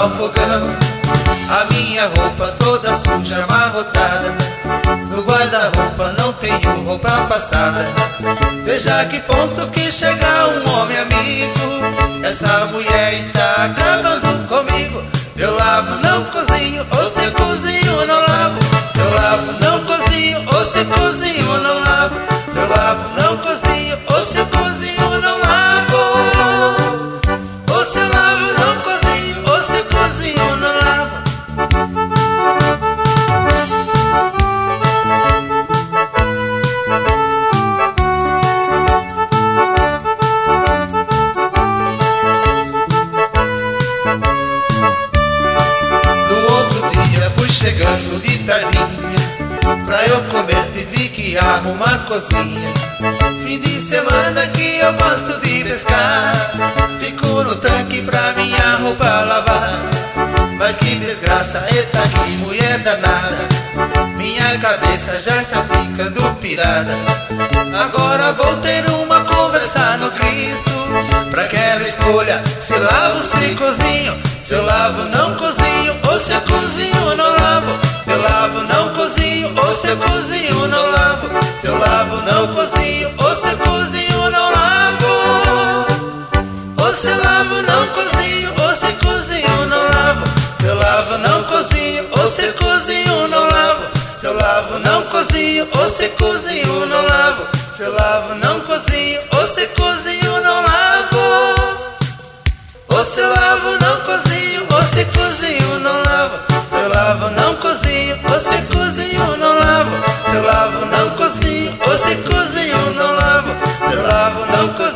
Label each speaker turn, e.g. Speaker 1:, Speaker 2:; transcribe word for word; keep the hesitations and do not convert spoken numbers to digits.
Speaker 1: ao fogão. A minha roupa toda suja, amarrotada, no guarda-roupa não tenho roupa passada. Veja que ponto que chega um homem amigo, essa mulher está acabando comigo. Eu lavo, não cozinho, ou se cozinho, não lavo. Eu lavo, não cozinho, ou se cozinho, não lavo. Eu lavo, não cozinho, ou se cozinho, não lavo. Ou se lavo, não cozinho, ou se cozinho, não lavo. Chegando de tardinha, pra eu comer tive que arrumar a cozinha. Fim de semana que eu gosto de pescar, fico no tanque pra minha roupa lavar. Mas que desgraça, eita que mulher danada, minha cabeça já está ficando pirada. Agora vou ter uma conversa no grito, pra que ela escolha se lavo, se cozinho. Se eu lavo, não cozinho, ou se eu cozinho, não lavo. Se eu lavo, não cozinho, ou se eu cozinho, não lavo. Se eu lavo, não cozinho, ou se eu cozinho, não lavo. Ou se eu lavo, não cozinho, ou se eu cozinho, não lavo. Se eu lavo, não cozinho, ou se eu cozinho, não lavo. Se eu lavo, não cozinho, ou se eu cozinho, não lavo. Se eu lavo, não cozinho, ou se eu cozinho, não lavo. Ou se eu lavo, não cozinho, ou se cozinho, não lavo. Se eu lavo, não cozinho, ou se cozinho, não lavo. Se eu lavo, não cozinho, ou se cozinho, não lavo. Se eu lavo, não cozinho.